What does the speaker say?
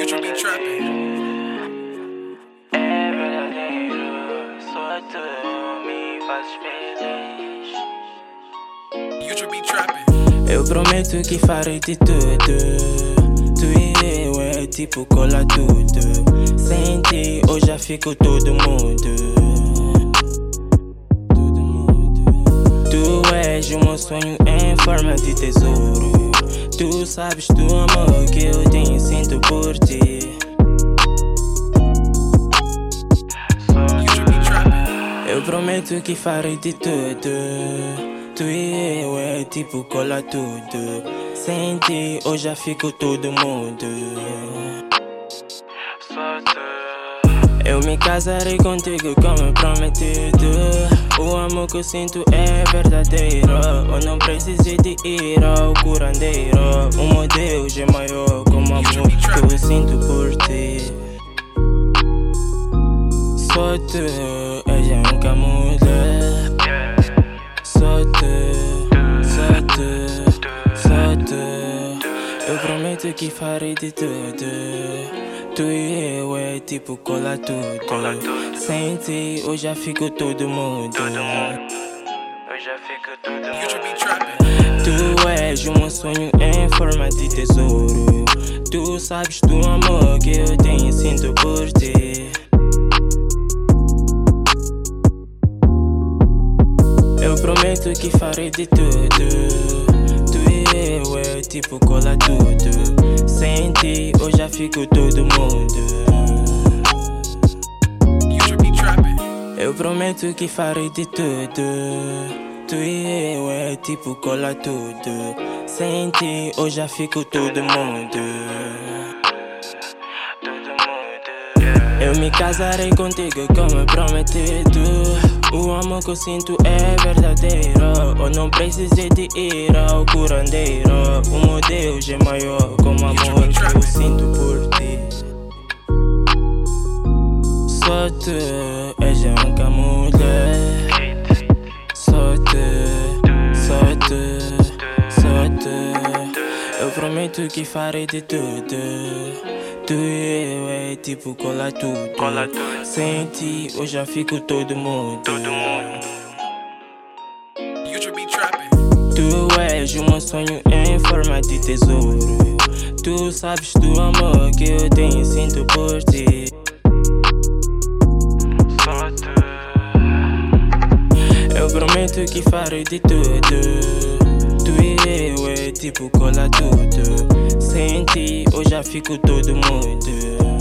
Future be trapping. É verdadeiro, só tu me fazes feliz. Future be trapping. Eu prometo que farei de tudo. Tu e eu é tipo cola tudo. Sem ti eu já fico todo mudo. Tu és o meu sonho em forma de tesouro. Tu sabes do amor que eu tenho, sinto por ti. Future be trapping. Eu prometo que farei de tudo. Tu e eu é tipo cola tudo. Sem ti eu já fico todo mudo. Eu me casarei contigo como prometido. O amor que eu sinto é verdadeiro. Eu não preciso de ir ao curandeiro. O meu Deus é maior como o amor que eu sinto por ti. Só tu és a única mulher. Só tu. Eu prometo que farei de tudo. Tu e eu é tipo cola tudo. Sem ti eu já fico todo mudo. Future be trapping. Tu és o meu sonho em forma de tesouro. Tu sabes do amor que eu tenho, sinto por ti. Eu prometo que farei de tudo. Tu e eu é tipo cola tudo. Sem ti eu já fico todo mundo. Future be trapping. Eu prometo que farei de tudo. Tu e eu é tipo cola tudo. Sem ti eu já fico todo mundo. Eu me casarei contigo como prometido. O amor que eu sinto é verdadeiro. Eu não preciso de ir ao curandeiro. O meu Deus é maior como o amor que eu sinto por ti. Só tu és a única mulher. Só tu. Eu prometo que farei de tudo. Tu e eu é tipo cola tudo. Sem ti eu já fico todo mudo. Future be trapping. Tu és o meu sonho em forma de tesouro. Tu sabes do amor que eu tenho, sinto por ti. Eu prometo que farei de tudo. Tu e eu é tipo cola tudo. Sem ti eu já fico todo mudo.